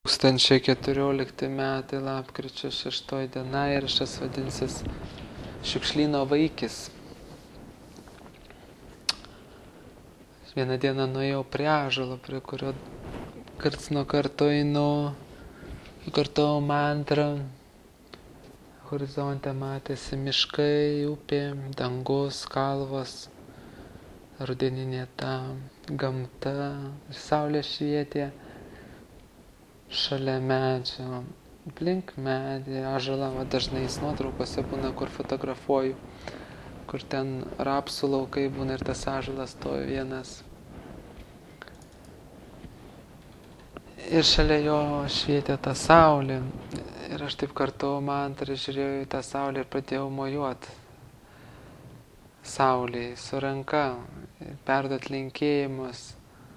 2014 metai, lapkričio 6 diena, įrašas vadinsis Šiukšlyno vaikis. Vieną dieną nuėjau prie ąžuolo, prie kurio karts nuo karto einu, kartau mantrą. Horizonte matėsi miškai, upė, dangus, kalvos, rudeninė ta gamta, saulė švietė šalia medžio, aplink medį, ąžuolą, dažnai nuotraukose būna, kur fotografuoju, kur ten rapsų laukai būna ir tas ąžuolas stovi vienas. Ir šalia jo švietė ta saulė. Ir aš taip kartu mantrą žiūrėjau į tą saulę ir pradėjau mojuot saulei su ranka ir perduot linkėjimus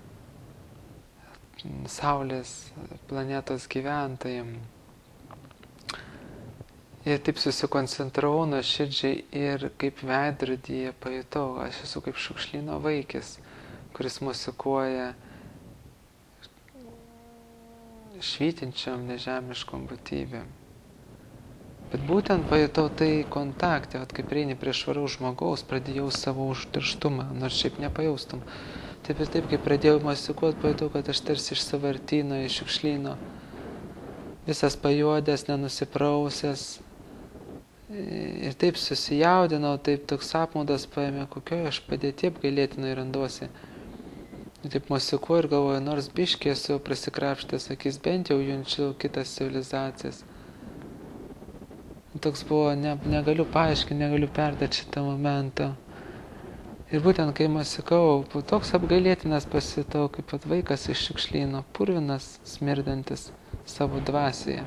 saulės planetos gyventojam. Ir taip susikoncentravau nuoširdžiai ir kaip veidrodyje pajutau, aš esu kaip šiukšlyno vaikis, kuris mosikuoja švytinčiam nežemiškom būtybėm. Bet būtent pajutau tai kontakte, kaip prieini prie švaraus žmogaus, pradėjau savo užterštumą, nors šiaip nepajaustum. Taip ir taip, kai pradėjau mosikuot, pajutau, kad aš tarsi iš sąvartyno, iš šiukšlyno, visas pajuodęs, nenusiprausęs. Ir taip susijaudinau, taip toks apmaudas paėmė, kokioje aš padėti apgailėtinai randuosi. Ir taip mosikuoju ir galvoju, nors biškį esu prasikrapštęs akis, bent jau junčiu kitas civilizacijas. Toks buvo, negaliu paaiškinti, negaliu perduoti šitą momentą. Ir būtent kai mosikau, toks apgailėtinas pasitau, kaip vaikas iš šiukšlyno, purvinas, smirdantis savo dvasioje.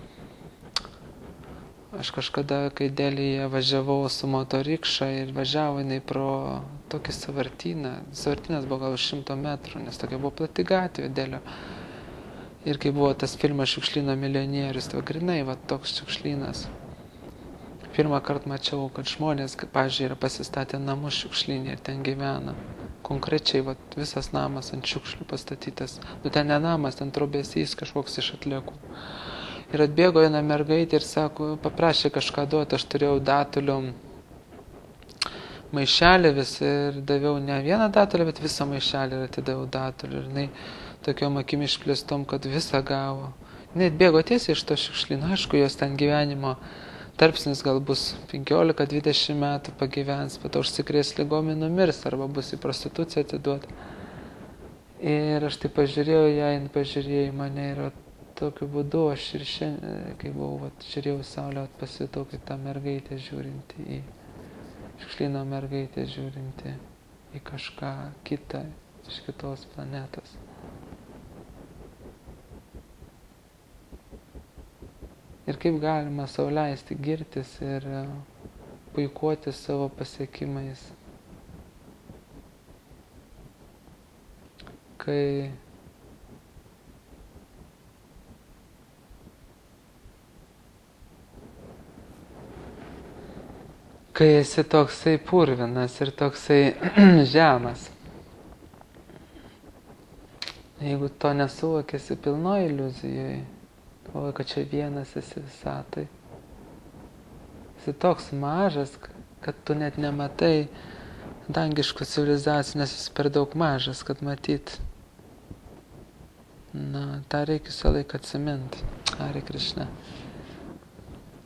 Aš kažkada, kai Delyje važiavau su motorikša ir važiavo jinai pro tokį sąvartyną. Sąvartynas buvo gal 100 metrų, nes tokia buvo plati gatvė Delio. Ir kai buvo tas filmas Šiukšlyno milijonierius, tai grinai toks šiukšlynas. Pirmą kartą mačiau, kad žmonės, pavyzdžiui, yra pasistatę namus šiukšlynė ir ten gyvena. Konkrečiai visas namas ant šiukšlių pastatytas. Ten ne namas, ten trobesys kažkoks iš atliekų. Ir atbėgo viena mergaitė ir sako, paprašė kažką duoti, aš turėjau datulių maišelį vis ir daviau ne vieną datulę, bet visą maišelį ir atidaviau datulių. Ir jinai tokiom akim išplėstom, kad visą gavo. Jinai atbėgo tiesiai iš to šiukšlyno, aišku, jos ten gyvenimo tarpsnis gal bus 15-20 metų pagyvens, bet užsikrės ligom ir numirs, arba bus į prostituciją atiduota. Ir aš taip pažiūrėjau ją, jin pažiūrėjo į mane ir tokiu būdu aš ir šiandien, kai buvau, žiūrėjau saulę, pasitau, kaip ta mergaitė žiūrinti į šiukšlyno mergaitė žiūrinti į kažką kitą iš kitos planetos. Ir kaip galima sau leisti girtis ir puikuotis savo pasiekimais, kai esi toksai purvinas ir toksai žemas. Jeigu to nesuvokėsi pilnoj iliuzijoj, galvoju, kad čia vienas esi visatai. Esi toks mažas, kad tu net nematai dangiškų civilizacijų, nes esi per daug mažas, kad matyt. Tą reikia visą laiką atsiminti. Hare Krishna.